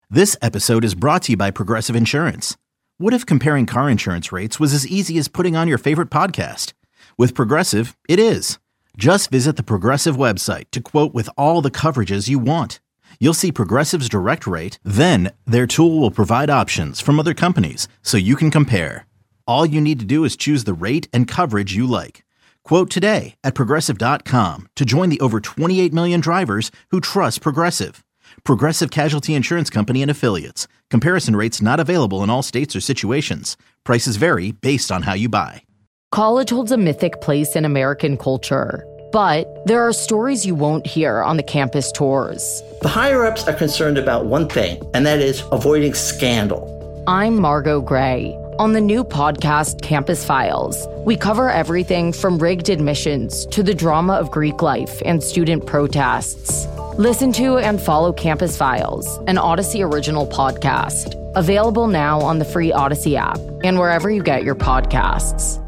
This episode is brought to you by Progressive Insurance. What if comparing car insurance rates was as easy as putting on your favorite podcast? With Progressive, it is. Just visit the Progressive website to quote with all the coverages you want. You'll see Progressive's direct rate, then their tool will provide options from other companies so you can compare. All you need to do is choose the rate and coverage you like. Quote today at Progressive.com to join the over 28 million drivers who trust Progressive. Progressive Casualty Insurance Company and Affiliates. Comparison rates not available in all states or situations. Prices vary based on how you buy. College holds a mythic place in American culture, but there are stories you won't hear on the campus tours. The higher-ups are concerned about one thing, and that is avoiding scandal. I'm Margot Gray. On the new podcast, Campus Files, we cover everything from rigged admissions to the drama of Greek life and student protests. Listen to and follow Campus Files, an Odyssey original podcast. Available now on the free Odyssey app and wherever you get your podcasts.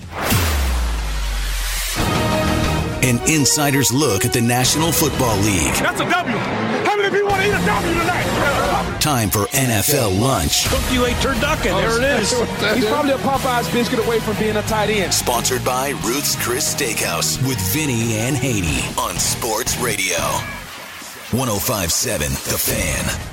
An insider's look at the National Football League. That's a W. How many people want to eat a W tonight? Time for NFL lunch. Cook you a turducken. There it is. He's probably a Popeye's biscuit away from being a tight end. Sponsored by Ruth's Chris Steakhouse with Vinny and Haney on Sports Radio. 105.7 The Fan.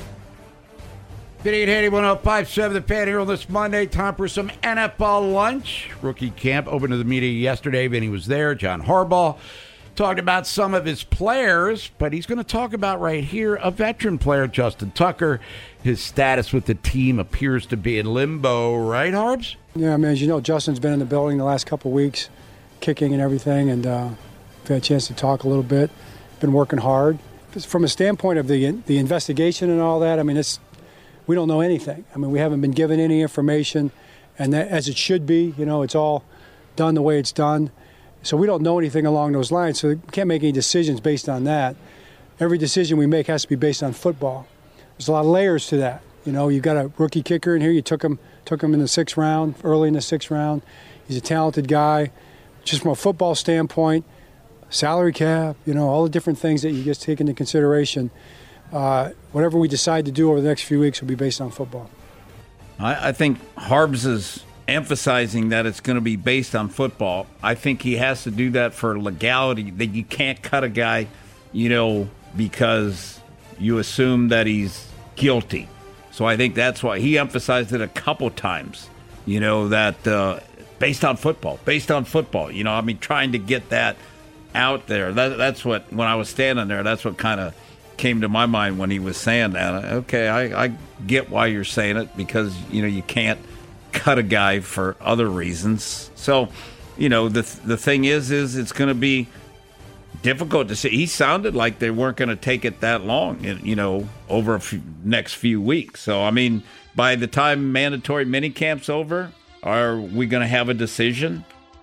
Vinny and Haney, 105.7 The Fan here on this Monday. Time for some NFL lunch. Rookie camp opened to the media yesterday. Vinny was there. John Harbaugh talked about some of his players, but he's going to talk about right here a veteran player, Justin Tucker. His status with the team appears to be in limbo, right, Harbs? Yeah, I mean, as you know, Justin's been in the building the last couple of weeks, kicking and everything, and we've had a chance to talk a little bit. Been working hard. From a standpoint of the investigation and all that, I mean, we don't know anything. I mean, we haven't been given any information, and that, as it should be, you know, it's all done the way it's done. So we don't know anything along those lines, so we can't make any decisions based on that. Every decision we make has to be based on football. There's a lot of layers to that. You know, you've got a rookie kicker in here. You took him in the sixth round, early in the sixth round. He's a talented guy. Just from a football standpoint, salary cap, you know, all the different things that you just take into consideration. Whatever we decide to do over the next few weeks will be based on football. I think Harbs is emphasizing that it's going to be based on football. I think he has to do that for legality, that you can't cut a guy, you know, because you assume that he's guilty. So I think that's why he emphasized it a couple times, you know, that based on football, you know, I mean, trying to get that out there. That's what, when I was standing there, that's what kind of came to my mind when he was saying that. Okay, I get why you're saying it, because, you know, you can't cut a guy for other reasons. So, you know, the thing is it's going to be difficult to see. He sounded like they weren't going to take it that long, you know, over next few weeks. So, I mean, by the time mandatory minicamp's over, are we going to have a decision?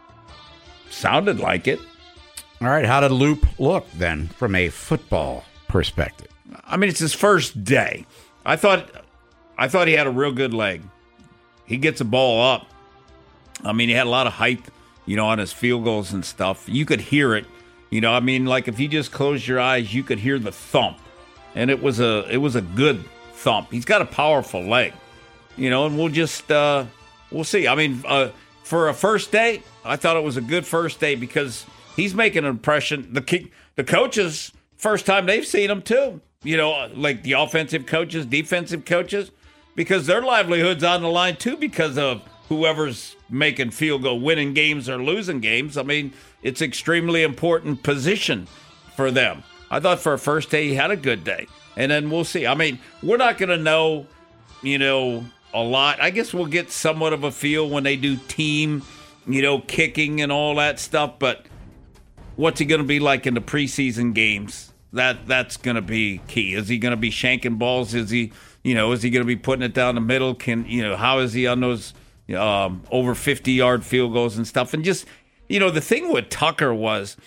Sounded like it. All right, how did Loop look then from a football perspective? I mean, it's his first day. I thought he had a real good leg. He gets the ball up. I mean, he had a lot of height, you know, on his field goals and stuff. You could hear it. You know, I mean, like if you just close your eyes, you could hear the thump. And it was a good thump. He's got a powerful leg. You know, and we'll just we'll see. I mean, for a first day, I thought it was a good first day because he's making an impression. The coaches, first time they've seen him too. You know, like the offensive coaches, defensive coaches, because their livelihood's on the line too because of whoever's making field goal, winning games or losing games. I mean, it's extremely important position for them. I thought for a first day he had a good day. And then we'll see. I mean, we're not going to know, you know, a lot. I guess we'll get somewhat of a feel when they do team, you know, kicking and all that stuff. But what's he going to be like in the preseason games? That's going to be key. Is he going to be shanking balls? Is he going to be putting it down the middle? How is he on those over 50-yard field goals and stuff? And just, you know, the thing with Tucker was,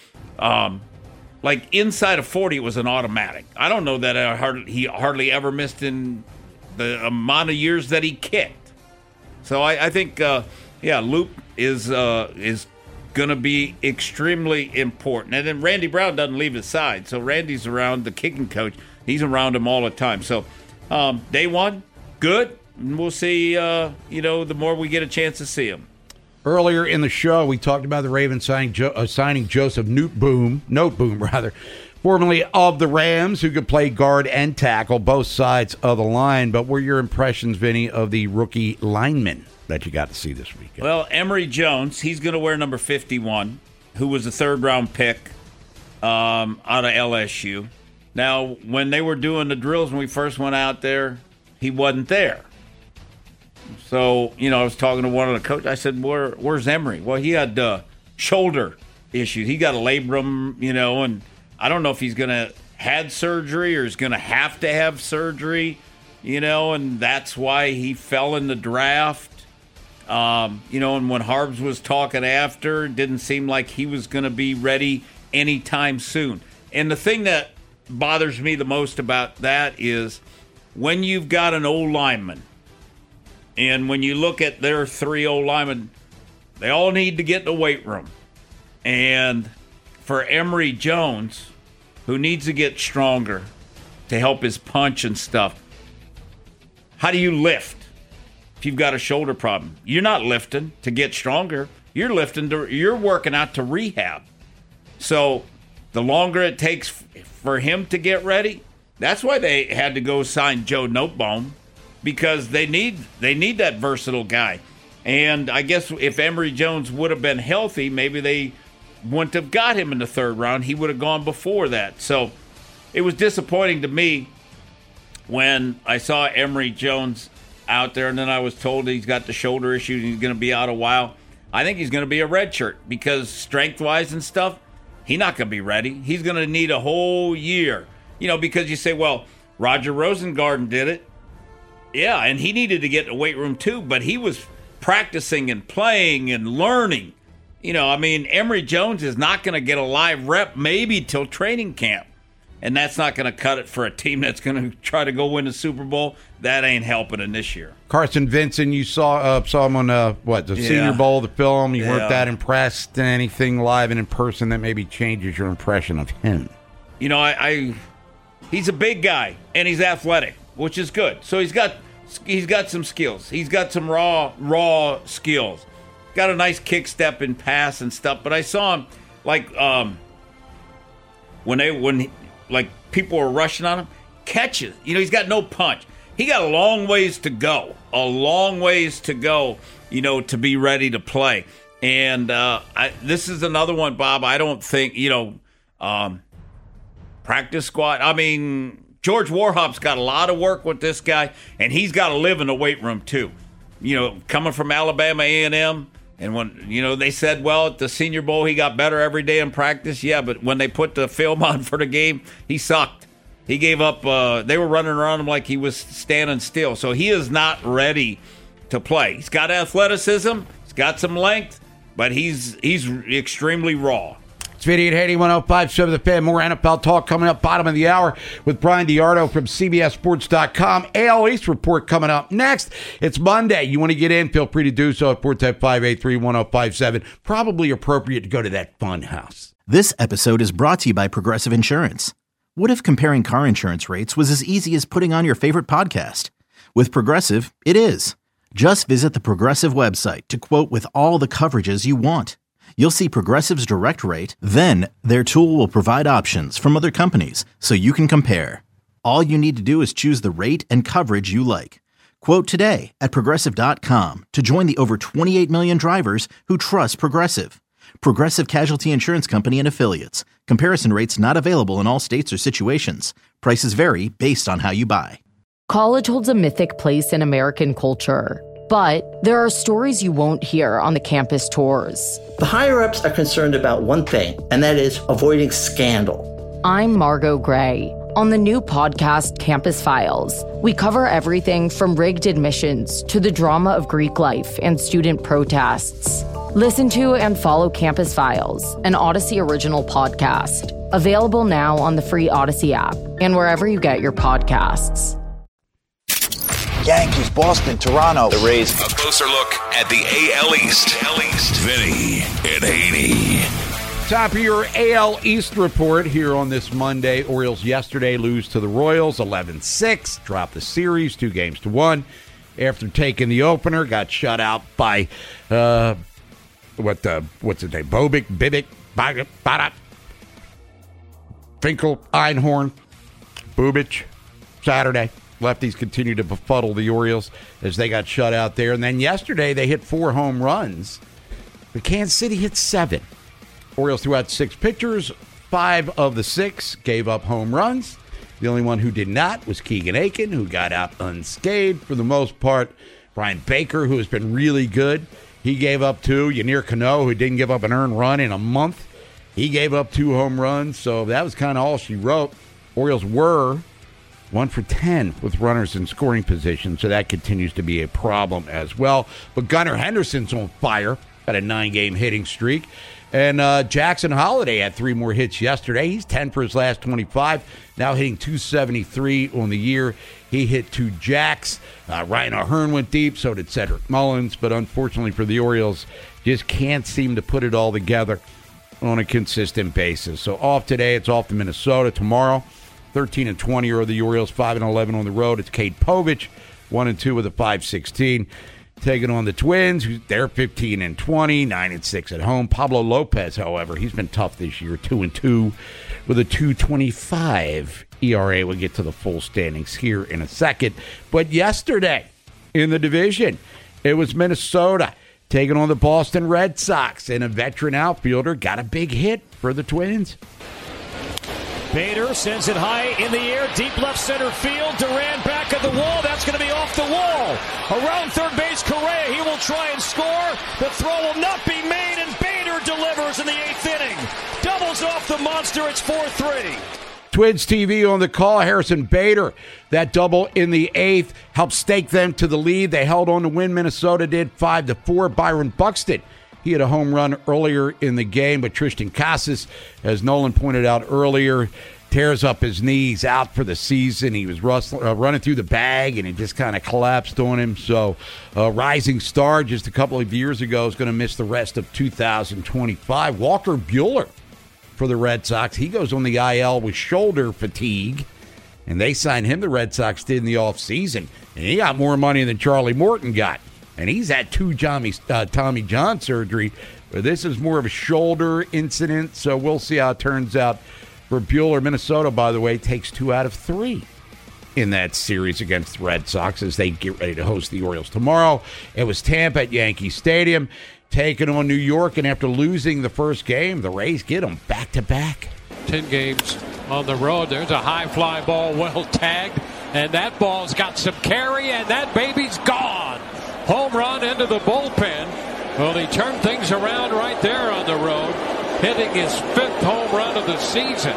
like inside of 40, it was an automatic. I don't know that he hardly ever missed in the amount of years that he kicked. So I think, Loop is going to be extremely important. And then Randy Brown doesn't leave his side. So Randy's around, the kicking coach. He's around him all the time. So Day one, good. And we'll see, the more we get a chance to see him. Earlier in the show, we talked about the Ravens signing Joseph Noteboom, formerly of the Rams, who could play guard and tackle both sides of the line. But what were your impressions, Vinny, of the rookie lineman that you got to see this weekend? Well, Emory Jones, he's going to wear number 51, who was a third-round pick out of LSU. Now, when they were doing the drills when we first went out there, he wasn't there. So, I was talking to one of the coaches. I said, where's Emory? Well, he had shoulder issues. He got a labrum, and I don't know if he's going to had surgery or is going to have surgery, and that's why he fell in the draft. And when Harbs was talking after, it didn't seem like he was going to be ready anytime soon. And the thing that bothers me the most about that is when you've got an old lineman, and when you look at their 3 old linemen, they all need to get in the weight room. And for Emory Jones, who needs to get stronger to help his punch and stuff, how do you lift if you've got a shoulder problem? You're not lifting to get stronger. You're working out to rehab. So the longer it takes for him to get ready, that's why they had to go sign Joe Noteboom, because they need that versatile guy. And I guess if Emory Jones would have been healthy, maybe they wouldn't have got him in the third round. He would have gone before that. So it was disappointing to me when I saw Emory Jones out there, and then I was told he's got the shoulder issue and he's going to be out a while. I think he's going to be a redshirt because strength-wise and stuff, he's not going to be ready. He's going to need a whole year. Because you say, well, Roger Rosengarten did it. Yeah, and he needed to get in the weight room too, but he was practicing and playing and learning. Emory Jones is not going to get a live rep maybe till training camp. And that's not going to cut it for a team that's going to try to go win the Super Bowl. That ain't helping in this year. Carson Vincent, you saw him on the Senior Bowl, the film. You weren't that impressed. Anything live and in person that maybe changes your impression of him? He's a big guy and he's athletic, which is good. So he's got some skills. He's got some raw skills. Got a nice kick step and pass and stuff. But I saw him when people were rushing on him, catches. He's got no punch. He got a long ways to go. To be ready to play. And this is another one, Bob. I don't think practice squad. George Warhop's got a lot of work with this guy, and he's got to live in the weight room too. Coming from Alabama A&M, and when they said, well, at the Senior Bowl he got better every day in practice. Yeah, but when they put the film on for the game, he sucked. He gave up. They were running around him like he was standing still. So he is not ready to play. He's got athleticism. He's got some length, but he's extremely raw. It's Vinny and Haney, 105.7 The Fan. More NFL talk coming up, bottom of the hour, with Brian DiArdo from CBSSports.com. AL East report coming up next. It's Monday. You want to get in, feel free to do so at 410-583-1057. Probably appropriate to go to that fun house. This episode is brought to you by Progressive Insurance. What if comparing car insurance rates was as easy as putting on your favorite podcast? With Progressive, it is. Just visit the Progressive website to quote with all the coverages you want. You'll see Progressive's direct rate, then their tool will provide options from other companies so you can compare. All you need to do is choose the rate and coverage you like. Quote today at Progressive.com to join the over 28 million drivers who trust Progressive. Progressive Casualty Insurance Company and Affiliates. Comparison rates not available in all states or situations. Prices vary based on how you buy. College holds a mythic place in American culture. But there are stories you won't hear on the campus tours. The higher-ups are concerned about one thing, and that is avoiding scandal. I'm Margot Gray. On the new podcast, Campus Files, we cover everything from rigged admissions to the drama of Greek life and student protests. Listen to and follow Campus Files, an Odyssey original podcast. Available now on the free Odyssey app and wherever you get your podcasts. Yankees, Boston, Toronto, the Rays. A closer look at the AL East. Vinny and Haney. Top of your AL East report here on this Monday. Orioles yesterday lose to the Royals 11-6, dropped the series 2-1. After taking the opener, got shut out by what's his name? Bibick, Finkel, Einhorn, Bubic. Saturday, lefties continue to befuddle the Orioles as they got shut out there. And then yesterday, they hit 4 home runs. But Kansas City hit 7. Orioles threw out 6 pitchers. 5 of the 6 gave up home runs. The only one who did not was Keegan Aiken, who got out unscathed for the most part. Brian Baker, who has been really good, he gave up 2. Yennier Cano, who didn't give up an earned run in a month, he gave up 2 home runs. So that was kind of all she wrote. Orioles were 1 for 10 with runners in scoring position, so that continues to be a problem as well. But Gunnar Henderson's on fire, got a 9-game hitting streak. And Jackson Holiday had 3 more hits yesterday. He's 10 for his last 25, now hitting .273 on the year. He hit 2 jacks. Ryan O'Hearn went deep, so did Cedric Mullins. But unfortunately for the Orioles, just can't seem to put it all together on a consistent basis. So off today, it's off to Minnesota. Tomorrow, 13-20 are the Orioles, 5-11 on the road. It's Cade Povich, 1-2 with a .516. Taking on the Twins, they're 15-20, 9-6 at home. Pablo Lopez, however, he's been tough this year, 2-2 with a .225 ERA. We'll get to the full standings here in a second. But yesterday in the division, it was Minnesota taking on the Boston Red Sox, and a veteran outfielder got a big hit for the Twins. Bader sends it high in the air, deep left center field. Duran back at the wall. That's going to be off the wall. Around third base, Correa. He will try and score. The throw will not be made, and Bader delivers in the 8th inning. Doubles off the monster. It's 4-3. Twins TV on the call. Harrison Bader, that double in the 8th helped stake them to the lead. They held on to win. Minnesota did 5-4. Byron Buxton, he had a home run earlier in the game, but Tristan Casas, as Nolan pointed out earlier, tears up his knees, out for the season. He was running through the bag, and it just kind of collapsed on him. So a rising star just a couple of years ago is going to miss the rest of 2025. Walker Buehler for the Red Sox. He goes on the IL with shoulder fatigue, and they signed him, the Red Sox did, in the offseason. And he got more money than Charlie Morton got. And he's had 2 Tommy John surgery, but this is more of a shoulder incident, so we'll see how it turns out for Buehler. Minnesota, by the way, takes 2 out of 3 in that series against the Red Sox as they get ready to host the Orioles tomorrow. It was Tampa at Yankee Stadium taking on New York, and after losing the first game, the Rays get them back-to-back. 10 games on the road. There's a high fly ball, well tagged, and that ball's got some carry, and that baby's gone. Home run into the bullpen. Well, he turned things around right there on the road, hitting his 5th home run of the season.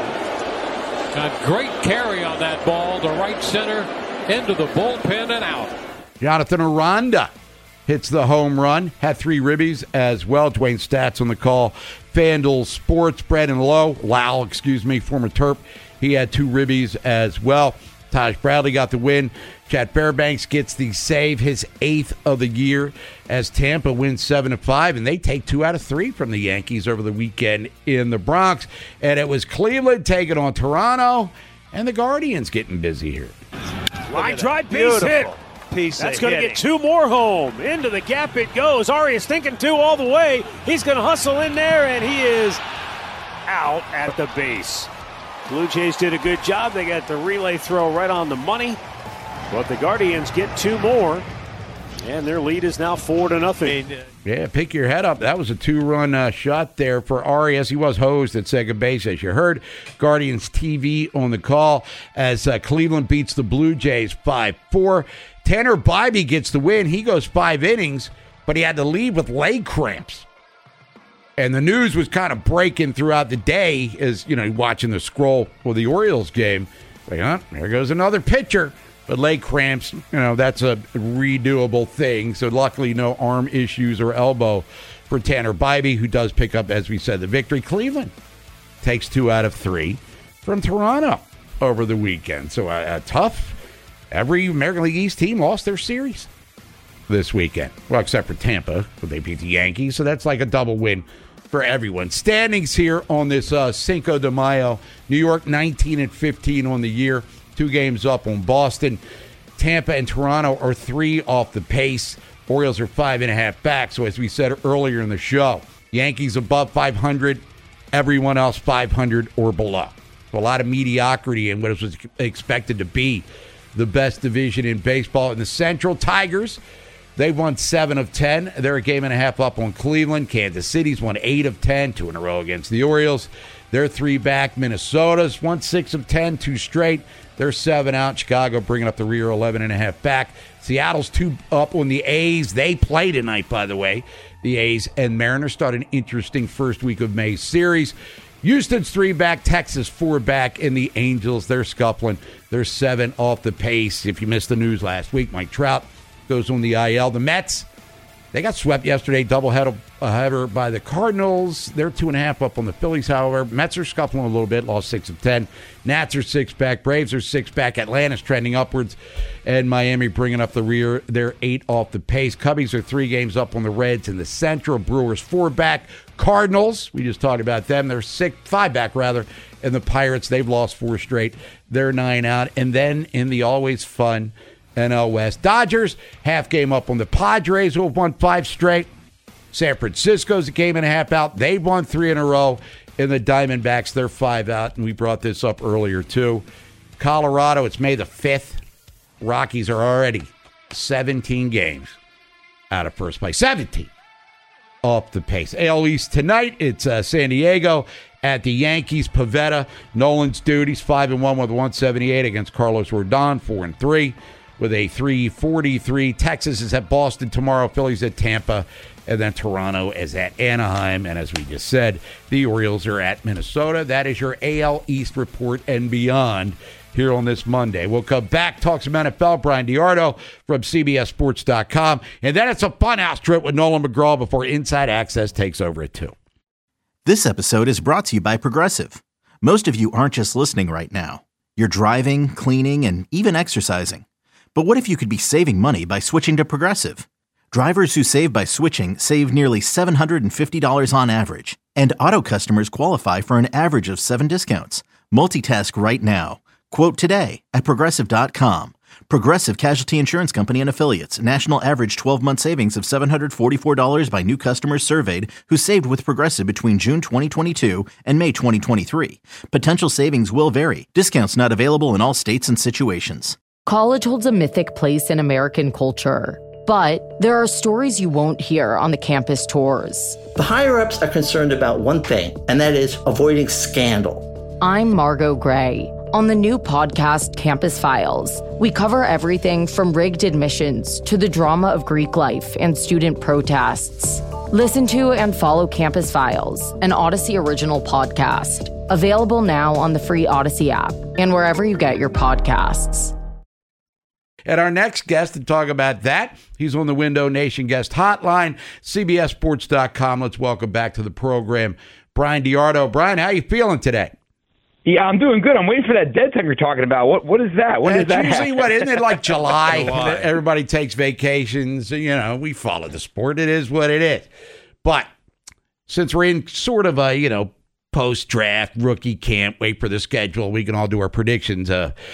Got great carry on that ball to right center, into the bullpen and out. Jonathan Aranda hits the home run, had 3 ribbies as well. Dwayne Stats on the call. FanDuel Sports, Brandon Lau, former Terp. He had 2 ribbies as well. Taj Bradley got the win. Chad Fairbanks gets the save, his 8th of the year, as Tampa wins 7-5, and they take 2 out of 3 from the Yankees over the weekend in the Bronx. And it was Cleveland taking on Toronto, and the Guardians getting busy here. Line drive, base hit. That's going to get 2 more home. Into the gap it goes. Arias thinking 2 all the way. He's going to hustle in there, and he is out at the base. Blue Jays did a good job. They got the relay throw right on the money. But the Guardians get 2 more, and their lead is now 4-0. Yeah, pick your head up. That was a 2-run shot there for Arias. He was hosed at second base, as you heard. Guardians TV on the call as Cleveland beats the Blue Jays 5-4. Tanner Bibee gets the win. He goes 5 innings, but he had to leave with leg cramps. And the news was kind of breaking throughout the day as, watching the scroll for the Orioles game. Like, there goes another pitcher. But leg cramps, that's a redoable thing. So luckily no arm issues or elbow for Tanner Bibee, who does pick up, as we said, the victory. Cleveland takes 2 out of 3 from Toronto over the weekend. So a tough, every American League East team lost their series this weekend. Well, except for Tampa, but they beat the Yankees. So that's like a double win for everyone. Standings here on this Cinco de Mayo. New York 19-15 on the year. 2 games up on Boston. Tampa and Toronto are 3 off the pace. Orioles are 5.5 back. So as we said earlier in the show, Yankees above 500. Everyone else 500 or below. So a lot of mediocrity in what was expected to be the best division in baseball. In the Central, Tigers, they've won 7 of 10. They're a game and a half up on Cleveland. Kansas City's won 8 of 10, 2 in a row against the Orioles. They're 3 back. Minnesota's won 6 of 10, 2 straight. They're 7 out. Chicago bringing up the rear, 11.5 back. Seattle's 2 up on the A's. They play tonight, by the way. The A's and Mariners start an interesting first week of May series. Houston's 3 back, Texas 4 back, and the Angels, they're scuffling. They're 7 off the pace. If you missed the news last week, Mike Trout goes on the IL. The Mets, they got swept yesterday, doubleheader by the Cardinals. They're 2.5 up on the Phillies, however. Mets are scuffling a little bit, lost 6 of 10. Nats are 6 back. Braves are 6 back. Atlanta's trending upwards. And Miami bringing up the rear. They're 8 off the pace. Cubbies are 3 games up on the Reds in the Central. Brewers 4 back. Cardinals, we just talked about them. They're 5 back, rather. And the Pirates, they've lost 4 straight. They're 9 out. And then in the always fun NL West, Dodgers, half game up on the Padres, who have won 5 straight. San Francisco's a game and a half out. They've won 3 in a row. And the Diamondbacks, they're 5 out. And we brought this up earlier, too. Colorado, it's May the 5th. Rockies are already 17 games out of first place. 17 off the pace. AL East tonight, it's San Diego at the Yankees. Pivetta, Nolan's duties, 5-1 with 178 against Carlos Rodon, 4-3 with a 343. Texas is at Boston tomorrow. Phillies at Tampa. And then Toronto is at Anaheim. And as we just said, the Orioles are at Minnesota. That is your AL East report and beyond here on this Monday. We'll come back, talk some NFL. Brian DiArdo from CBSSports.com. And then it's a funhouse trip with Nolan McGraw before Inside Access takes over at 2. This episode is brought to you by Progressive. Most of you aren't just listening right now. You're driving, cleaning, and even exercising. But what if you could be saving money by switching to Progressive? Drivers who save by switching save nearly $750 on average. And auto customers qualify for an average of 7 discounts. Multitask right now. Quote today at Progressive.com. Progressive Casualty Insurance Company and Affiliates. National average 12-month savings of $744 by new customers surveyed who saved with Progressive between June 2022 and May 2023. Potential savings will vary. Discounts not available in all states and situations. College holds a mythic place in American culture. But there are stories you won't hear on the campus tours. The higher-ups are concerned about one thing, and that is avoiding scandal. I'm Margot Gray. On the new podcast, Campus Files, we cover everything from rigged admissions to the drama of Greek life and student protests. Listen to and follow Campus Files, an Odyssey original podcast. Available now on the free Odyssey app and wherever you get your podcasts. And our next guest to talk about that, he's on the Window Nation guest hotline, CBSSports.com. Let's welcome back to the program, Brian DiArdo. Brian, how you feeling today? Yeah, I'm doing good. I'm waiting for that dead time you're talking about. What is that? When does that usually happen? What, isn't it like July? Everybody takes vacations. You know, we follow the sport. It is what it is. But since we're in sort of a, post-draft rookie camp, wait for the schedule, we can all do our predictions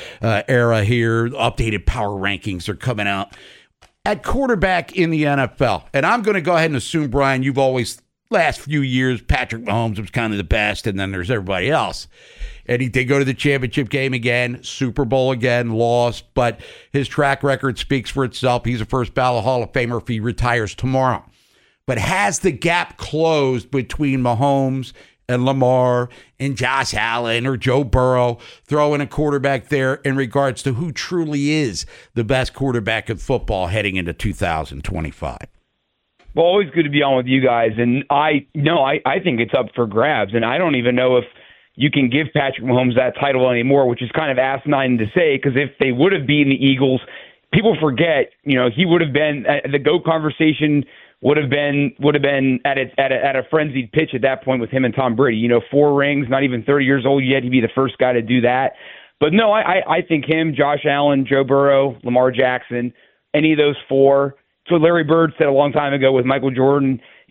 era here. Updated power rankings are coming out. At quarterback in the NFL, and I'm going to go ahead and assume, Brian, you've always, last few years, Patrick Mahomes was kind of the best, and then there's everybody else. And he did go to the championship game again, Super Bowl again, lost, but his track record speaks for itself. He's a first ballot Hall of Famer if he retires tomorrow. But has the gap closed between Mahomes and Lamar and Josh Allen or Joe Burrow, throwing a quarterback there in regards to who truly is the best quarterback in football heading into 2025? Well, always good to be on with you guys. And I think it's up for grabs. And I don't even know if you can give Patrick Mahomes that title anymore, which is kind of asinine to say, because if they would have beaten the Eagles, people forget, he would have been the GOAT conversation would have been at a frenzied pitch at that point with him and Tom Brady. 4 rings, not even 30 years old yet. He'd be the first guy to do that. But no, I think him, Josh Allen, Joe Burrow, Lamar Jackson, any of those 4. It's what Larry Bird said a long time ago with Michael Jordan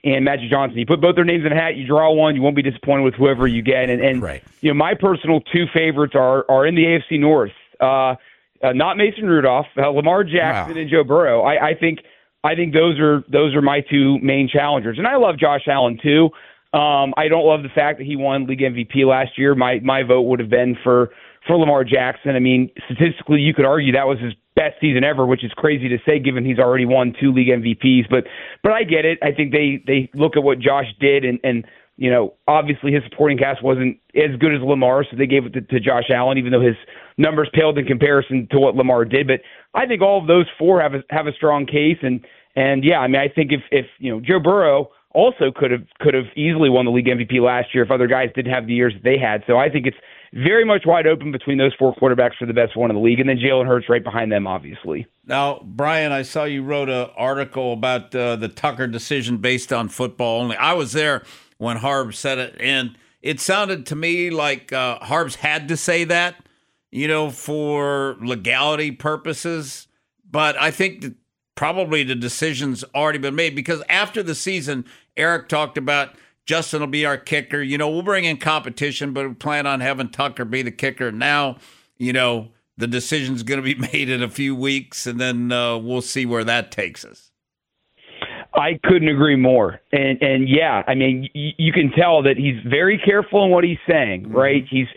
and Magic Johnson. You put both their names in a hat, you draw one, you won't be disappointed with whoever you get. And right. My personal two favorites are in the AFC North. Not Mason Rudolph, Lamar Jackson and Joe Burrow. I think those are my two main challengers. And I love Josh Allen too. I don't love the fact that he won league MVP last year. My vote would have been for Lamar Jackson. I mean, statistically, you could argue that was his best season ever, which is crazy to say given he's already won 2 league MVPs. But I get it. I think they look at what Josh did, and obviously his supporting cast wasn't as good as Lamar, so they gave it to Josh Allen, even though his numbers paled in comparison to what Lamar did. But I think all of those four have a strong case, and yeah, I mean, I think if Joe Burrow also could have easily won the league MVP last year if other guys didn't have the years that they had. So I think it's very much wide open between those 4 quarterbacks for the best one in the league, and then Jalen Hurts right behind them, obviously. Now, Brian, I saw you wrote an article about the Tucker decision based on football only. I was there when Harb said it, and it sounded to me like Harb's had to say that, for legality purposes. But I think that probably the decision's already been made, because after the season, Eric talked about Justin will be our kicker. We'll bring in competition, but we plan on having Tucker be the kicker. Now, the decision's going to be made in a few weeks, and then we'll see where that takes us. I couldn't agree more. And yeah, I mean, you can tell that he's very careful in what he's saying, right? He's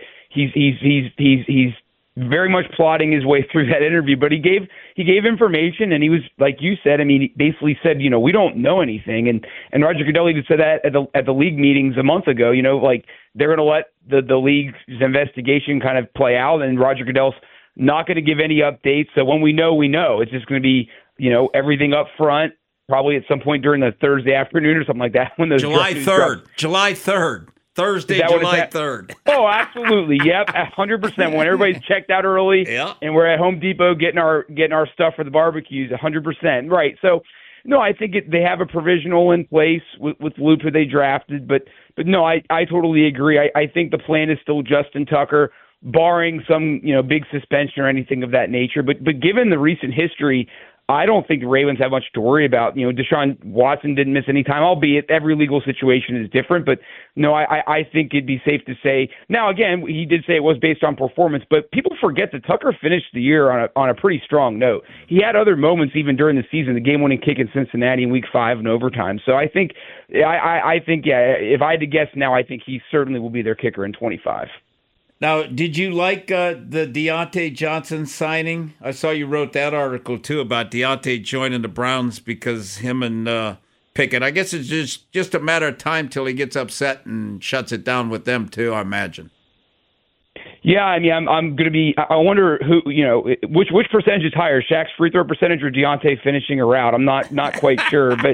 very much plotting his way through that interview, but he gave information, and he was, like you said, I mean, he basically said, we don't know anything. And Roger Goodell even said that at the league meetings a month ago, like they're going to let the league's investigation kind of play out, and Roger Goodell's not going to give any updates. So when we know, it's just going to be, everything up front, probably at some point during the Thursday afternoon or something like that. When those July 3rd. Thursday, July 3rd. Oh, absolutely. Yep, 100%. When everybody's checked out early, and we're at Home Depot getting our stuff for the barbecues, 100%. Right. So, no, I think they have a provisional in place with Luke who they drafted, but no, I totally agree. I think the plan is still Justin Tucker, barring some big suspension or anything of that nature. But given the recent history, I don't think the Ravens have much to worry about. Deshaun Watson didn't miss any time, albeit every legal situation is different. But no, I think it'd be safe to say. Now, again, he did say it was based on performance, but people forget that Tucker finished the year on a pretty strong note. He had other moments even during the season, the game-winning kick in Cincinnati in Week 5 in overtime. So I think, if I had to guess now, I think he certainly will be their kicker in 25. Now, did you like the Deontay Johnson signing? I saw you wrote that article, too, about Deontay joining the Browns because him and Pickett. I guess it's just a matter of time till he gets upset and shuts it down with them, too, I imagine. Yeah, I mean, I'm going to be – I wonder who, which percentage is higher, Shaq's free throw percentage or Deontay finishing a route. I'm not quite sure. But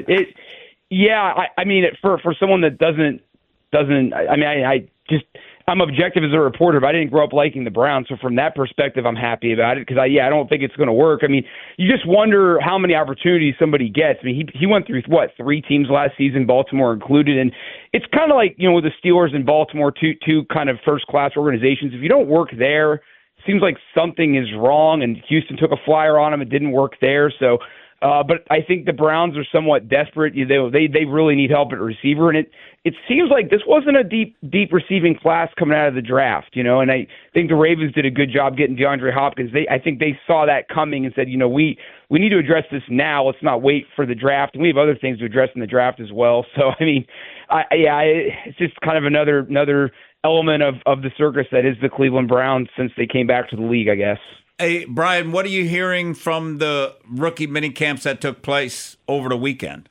I mean, for someone that doesn't I mean, I'm objective as a reporter, but I didn't grow up liking the Browns. So from that perspective, I'm happy about it because I don't think it's going to work. I mean, you just wonder how many opportunities somebody gets. I mean, he went through 3 teams last season, Baltimore included, and it's kind of like, with the Steelers and Baltimore, two kind of first-class organizations. If you don't work there, it seems like something is wrong, and Houston took a flyer on him. It didn't work there. So, but I think the Browns are somewhat desperate. They really need help at receiver, and it seems like this wasn't a deep receiving class coming out of the draft, and I think the Ravens did a good job getting DeAndre Hopkins. I think they saw that coming and said, we need to address this now. Let's not wait for the draft, and we have other things to address in the draft as well. So, I mean, it's just kind of another element of the circus that is the Cleveland Browns since they came back to the league, I guess. Hey, Brian, what are you hearing from the rookie mini camps that took place over the weekend?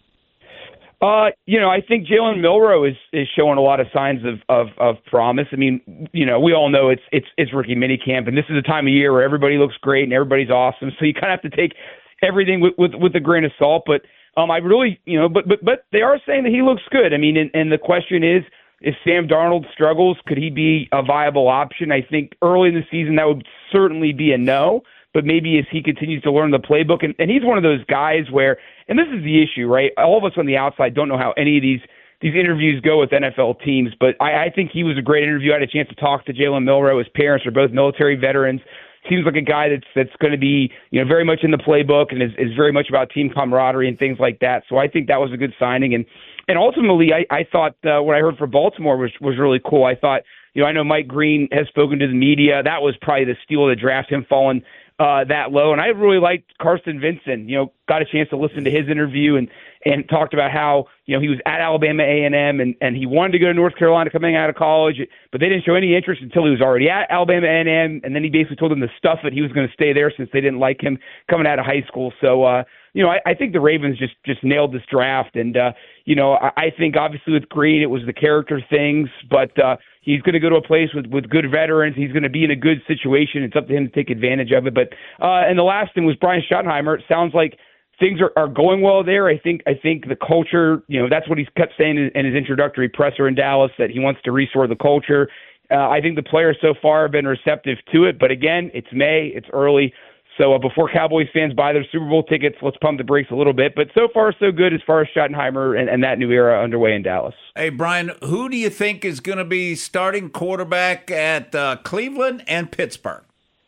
I think Jalen Milroe is showing a lot of signs of promise. I mean, we all know it's rookie mini camp, and this is a time of year where everybody looks great and everybody's awesome. So you kind of have to take everything with a grain of salt. But I really, but they are saying that he looks good. I mean, and the question is, if Sam Darnold struggles, could he be a viable option? I think early in the season that would certainly be a no, but maybe as he continues to learn the playbook, and he's one of those guys where, and this is the issue, right? All of us on the outside don't know how any of these interviews go with NFL teams, but I think he was a great interview. I had a chance to talk to Jalen Milroe. His parents are both military veterans. seems like a guy that's going to be, very much in the playbook and is very much about team camaraderie and things like that. So I think that was a good signing. And ultimately, I thought what I heard from Baltimore was really cool. I thought, I know Mike Green has spoken to the media. That was probably the steal of the draft, him falling that low. And I really liked Carson Vincent. Got a chance to listen to his interview and talked about how, he was at Alabama A&M and he wanted to go to North Carolina coming out of college, but they didn't show any interest until he was already at Alabama A&M. And then he basically told them to stuff it. He was going to stay there since they didn't like him coming out of high school. So, I think the Ravens just nailed this draft. And, I think obviously with Green, it was the character things, but he's going to go to a place with good veterans. He's going to be in a good situation. It's up to him to take advantage of it. But and the last thing was Brian Schottenheimer. It sounds like things are going well there. I think the culture, that's what he's kept saying in his introductory presser in Dallas, that he wants to restore the culture. I think the players so far have been receptive to it. But again, it's May, it's early. So before Cowboys fans buy their Super Bowl tickets, let's pump the brakes a little bit. But so far, so good as far as Schottenheimer and that new era underway in Dallas. Hey, Brian, who do you think is going to be starting quarterback at Cleveland and Pittsburgh?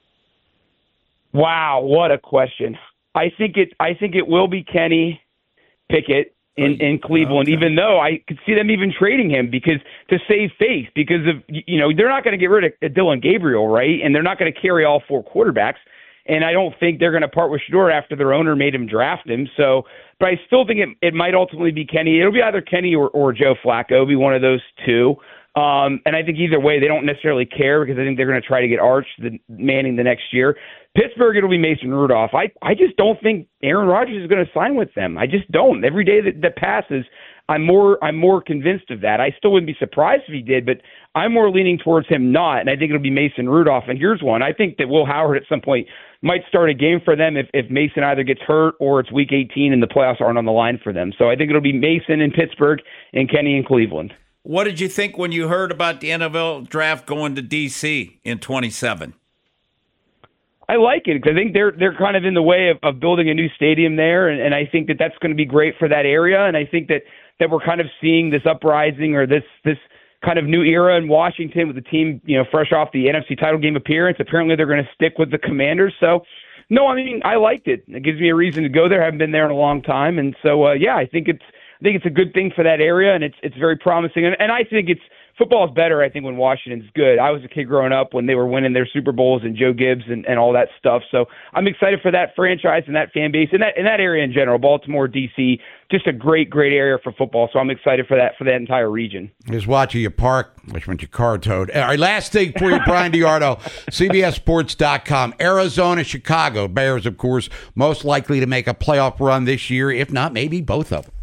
Wow, what a question. I think it will be Kenny Pickett in Cleveland, okay. Even though I could see them even trading him because to save face, because of they're not going to get rid of Dylan Gabriel, right? And they're not going to carry all four quarterbacks. And I don't think they're going to part with Shedeur after their owner made him draft him. So, but I still think it might ultimately be Kenny. It'll be either Kenny or Joe Flacco. It'll be one of those two. And I think either way, they don't necessarily care because I think they're going to try to get Arch Manning the next year. Pittsburgh, it'll be Mason Rudolph. I just don't think Aaron Rodgers is going to sign with them. I just don't. Every day that passes, I'm more convinced of that. I still wouldn't be surprised if he did, but I'm more leaning towards him not, and I think it'll be Mason Rudolph. And here's one. I think that Will Howard at some point might start a game for them if Mason either gets hurt or it's Week 18 and the playoffs aren't on the line for them. So I think it'll be Mason in Pittsburgh and Kenny in Cleveland. What did you think when you heard about the NFL draft going to D.C. in 27? I like it because I think they're kind of in the way of building a new stadium there, and I think that's going to be great for that area. And I think that we're kind of seeing this uprising or this kind of new era in Washington with the team, fresh off the NFC title game appearance. Apparently they're going to stick with the Commanders. So, no, I mean, I liked it. It gives me a reason to go there. I haven't been there in a long time. And so, I think it's a good thing for that area, and it's very promising. And I think football is better, I think, when Washington's good. I was a kid growing up when they were winning their Super Bowls and Joe Gibbs and all that stuff. So I'm excited for that franchise and that fan base and that area in general. Baltimore, D.C., just a great area for football. So I'm excited for that entire region. Just watching you park, which went your car towed. All right, last thing for you, Brian DiArdo, CBSSports.com. Arizona, Chicago Bears, of course, most likely to make a playoff run this year, if not maybe both of them.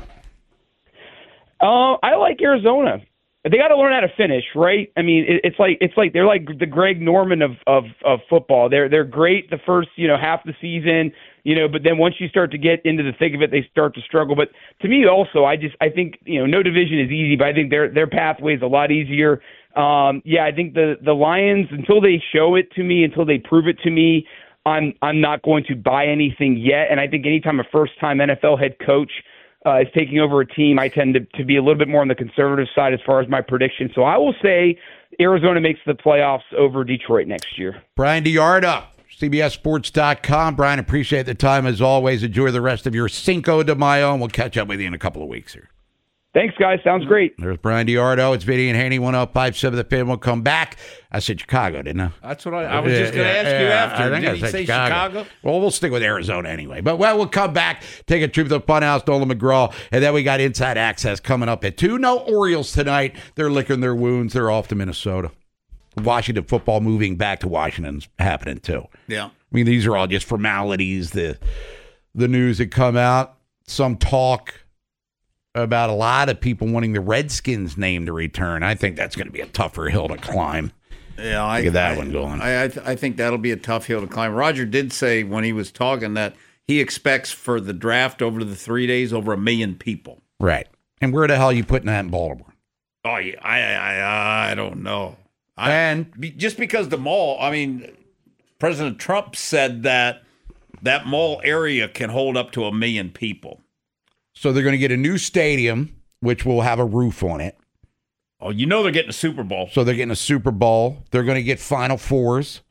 I like Arizona. They got to learn how to finish, right? I mean, it's like they're like the Greg Norman of football. They're great the first half the season, but then once you start to get into the thick of it, they start to struggle. But to me, also, I think no division is easy, but I think their pathway is a lot easier. I think the Lions, until they show it to me, until they prove it to me, I'm not going to buy anything yet. And I think anytime a first-time NFL head coach is taking over a team, I tend to be a little bit more on the conservative side as far as my prediction. So I will say Arizona makes the playoffs over Detroit next year. Brian DiArdo, CBSSports.com. Brian, appreciate the time as always. Enjoy the rest of your Cinco de Mayo, and we'll catch up with you in a couple of weeks here. Thanks, guys. Sounds great. There's Brian DiArdo. It's Vinny and Haney, 105.7 The Fan. We'll come back. I said Chicago, didn't I? That's what I was just going to ask you after. Did he say Chicago? Well, we'll stick with Arizona anyway. But we'll come back, take a trip to the Funhouse, Nolan McGraw, and then we got Inside Access coming up at 2. No Orioles tonight. They're licking their wounds. They're off to Minnesota. Washington football moving back to Washington's happening too. Yeah. I mean, these are all just formalities, the news that come out. Some talk about a lot of people wanting the Redskins name to return. I think that's going to be a tougher hill to climb. Yeah, I get that one going. I think that'll be a tough hill to climb. Roger did say when he was talking that he expects for the draft over the 3 days over 1 million people. Right. And where the hell are you putting that in Baltimore? Oh, yeah, I don't know. Just because the mall, I mean, President Trump said that mall area can hold up to 1 million people. So they're going to get a new stadium, which will have a roof on it. Oh, they're getting a Super Bowl. So they're getting a Super Bowl. They're going to get Final Fours.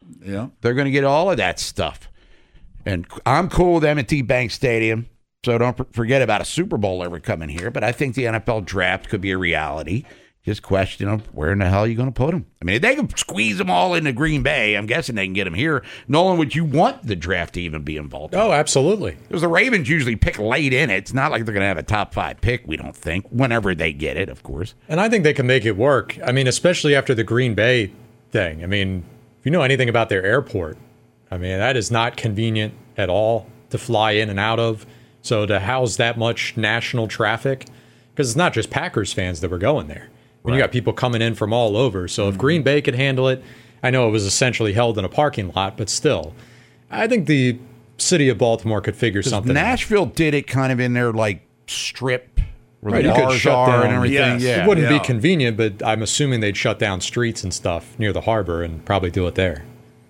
Yeah. They're going to get all of that stuff. And I'm cool with M&T Bank Stadium, so don't forget about a Super Bowl ever coming here. But I think the NFL draft could be a reality. Just question of where in the hell are you going to put them? I mean, if they can squeeze them all into Green Bay, I'm guessing they can get them here. Nolan, would you want the draft to even be involved? Oh, absolutely. Because the Ravens usually pick late in it. It's not like they're going to have a top 5 pick, we don't think, whenever they get it, of course. And I think they can make it work. I mean, especially after the Green Bay thing. I mean, if you know anything about their airport, I mean, that is not convenient at all to fly in and out of. So to house that much national traffic, because it's not just Packers fans that were going there. I mean, you got people coming in from all over. So if Green Bay could handle it, I know it was essentially held in a parking lot, but still, I think the city of Baltimore could figure something Nashville out. did it kind of in their like strip where the you could bars shut are down and everything. Yes. Yeah. It wouldn't be convenient, but I'm assuming they'd shut down streets and stuff near the harbor and probably do it there.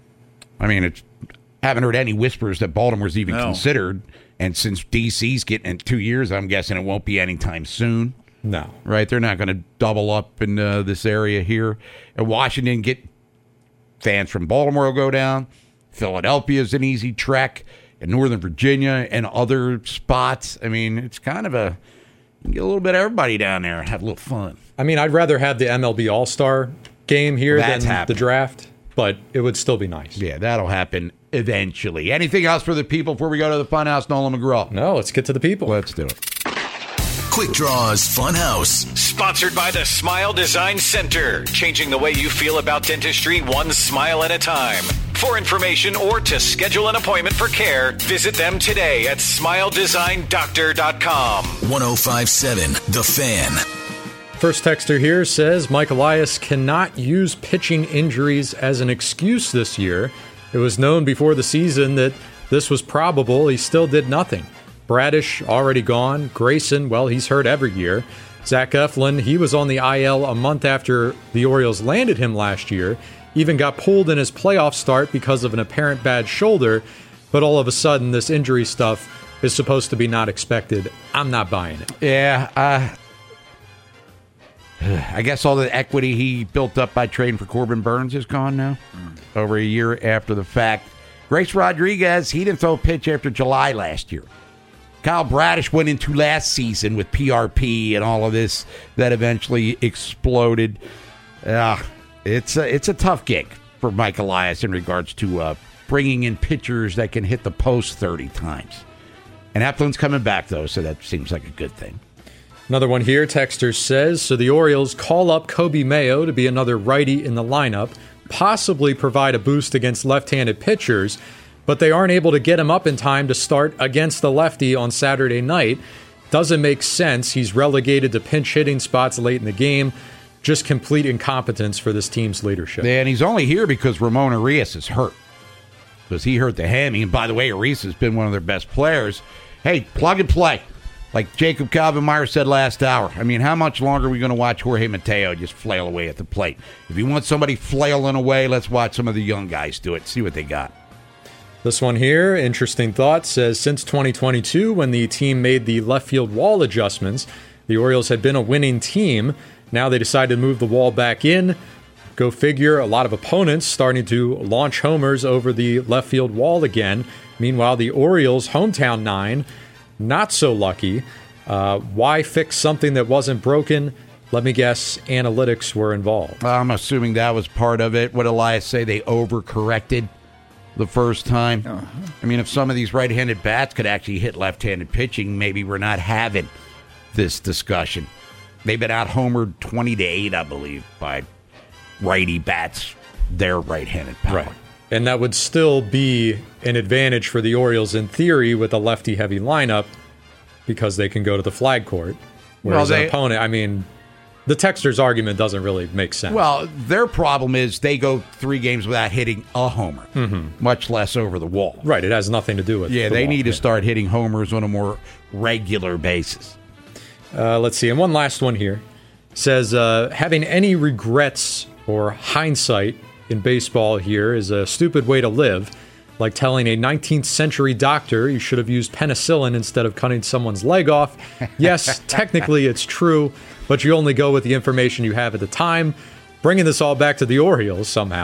I mean, haven't heard any whispers that Baltimore's even considered. And since DC's getting in 2 years, I'm guessing it won't be anytime soon. No. Right? They're not going to double up in this area here. And Washington, get fans from Baltimore will go down. Philadelphia's an easy trek. And Northern Virginia and other spots. I mean, it's kind of you can get a little bit of everybody down there and have a little fun. I mean, I'd rather have the MLB All-Star game here than the draft, but it would still be nice. Yeah, that'll happen eventually. Anything else for the people before we go to the Funhouse, Nolan McGraw? No, let's get to the people. Let's do it. Quick Draws Funhouse. Sponsored by the Smile Design Center. Changing the way you feel about dentistry one smile at a time. For information or to schedule an appointment for care, visit them today at smiledesignDoctor.com. 105.7 The Fan. First texter here says Mike Elias cannot use pitching injuries as an excuse this year. It was known before the season that this was probable. He still did nothing. Bradish already gone. Grayson, well, he's hurt every year. Zach Eflin, he was on the IL a month after the Orioles landed him last year. Even got pulled in his playoff start because of an apparent bad shoulder. But all of a sudden, this injury stuff is supposed to be not expected. I'm not buying it. Yeah, I guess all the equity he built up by trading for Corbin Burns is gone now. Over a year after the fact. Grace Rodriguez, he didn't throw a pitch after July last year. Kyle Bradish went into last season with PRP and all of this that eventually exploded. It's a tough gig for Mike Elias in regards to bringing in pitchers that can hit the post 30 times. And Eflin's coming back, though, so that seems like a good thing. Another one here, texter says, so the Orioles call up Kobe Mayo to be another righty in the lineup, possibly provide a boost against left-handed pitchers, but they aren't able to get him up in time to start against the lefty on Saturday night. Doesn't make sense. He's relegated to pinch hitting spots late in the game. Just complete incompetence for this team's leadership. And he's only here because Ramon Arias is hurt. Because he hurt the hammy. And by the way, Arias has been one of their best players. Hey, plug and play. Like Jacob Calvin-Meyer said last hour. I mean, how much longer are we going to watch Jorge Mateo just flail away at the plate? If you want somebody flailing away, let's watch some of the young guys do it. See what they got. This one here, interesting thought, says since 2022, when the team made the left field wall adjustments, the Orioles had been a winning team. Now they decided to move the wall back in. Go figure, a lot of opponents starting to launch homers over the left field wall again. Meanwhile, the Orioles' hometown nine, not so lucky. Why fix something that wasn't broken? Let me guess, analytics were involved. I'm assuming that was part of it. What did Elias say? They overcorrected the first time. I mean, if some of these right-handed bats could actually hit left-handed pitching, maybe we're not having this discussion. They've been out-homered 20-8, I believe, by righty bats, their right-handed power. Right. And that would still be an advantage for the Orioles in theory with a lefty-heavy lineup because they can go to the flag court. Whereas an opponent, I mean, the texter's argument doesn't really make sense. Well, their problem is they go 3 games without hitting a homer, much less over the wall. Right, it has nothing to do with they need to start hitting homers on a more regular basis. Let's see, and one last one here. Says, having any regrets or hindsight in baseball here is a stupid way to live. Like telling a 19th century doctor you should have used penicillin instead of cutting someone's leg off. Yes, technically it's true, but you only go with the information you have at the time. Bringing this all back to the Orioles somehow.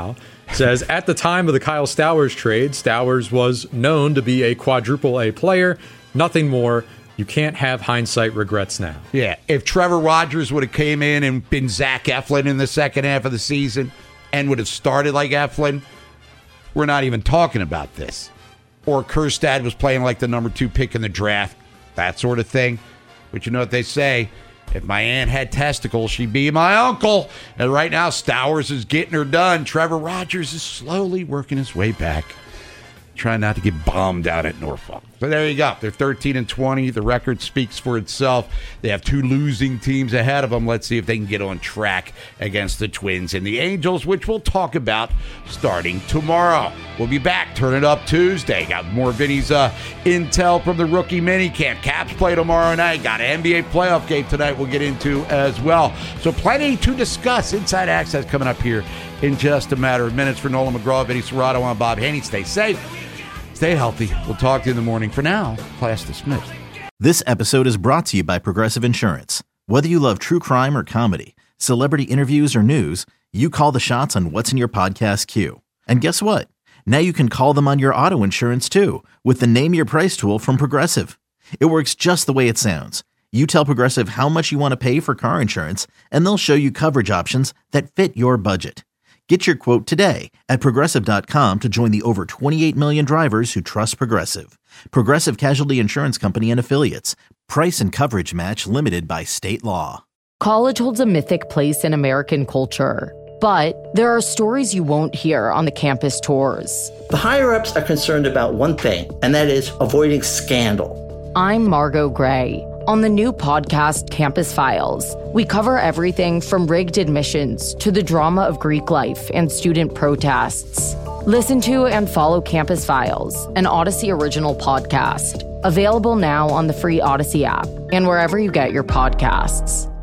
says, at the time of the Kyle Stowers trade, Stowers was known to be a quadruple A player. Nothing more. You can't have hindsight regrets now. Yeah, if Trevor Rogers would have came in and been Zach Eflin in the second half of the season and would have started like Eflin, we're not even talking about this. Or Kjerstad was playing like the number 2 pick in the draft, that sort of thing. But you know what they say, if my aunt had testicles, she'd be my uncle. And right now, Stowers is getting her done. Trevor Rogers is slowly working his way back, trying not to get bombed out at Norfolk. So there you go. They're 13-20. The record speaks for itself. They have 2 losing teams ahead of them. Let's see if they can get on track against the Twins and the Angels, which we'll talk about starting tomorrow. We'll be back. Turn it up Tuesday. Got more Vinny's intel from the rookie minicamp. Caps play tomorrow night. Got an NBA playoff game tonight we'll get into as well. So plenty to discuss. Inside Access coming up here in just a matter of minutes. For Nolan McGraw, Vinny Serrato, I'm Bob Haney. Stay safe. Stay healthy. We'll talk to you in the morning. For now, class dismissed. This episode is brought to you by Progressive Insurance. Whether you love true crime or comedy, celebrity interviews or news, you call the shots on what's in your podcast queue. And guess what? Now you can call them on your auto insurance too with the Name Your Price tool from Progressive. It works just the way it sounds. You tell Progressive how much you want to pay for car insurance, and they'll show you coverage options that fit your budget. Get your quote today at Progressive.com to join the over 28 million drivers who trust Progressive. Progressive Casualty Insurance Company and Affiliates. Price and coverage match limited by state law. College holds a mythic place in American culture, but there are stories you won't hear on the campus tours. The higher-ups are concerned about one thing, and that is avoiding scandal. I'm Margot Gray. On the new podcast, Campus Files, we cover everything from rigged admissions to the drama of Greek life and student protests. Listen to and follow Campus Files, an Odyssey original podcast. Available now on the free Odyssey app and wherever you get your podcasts.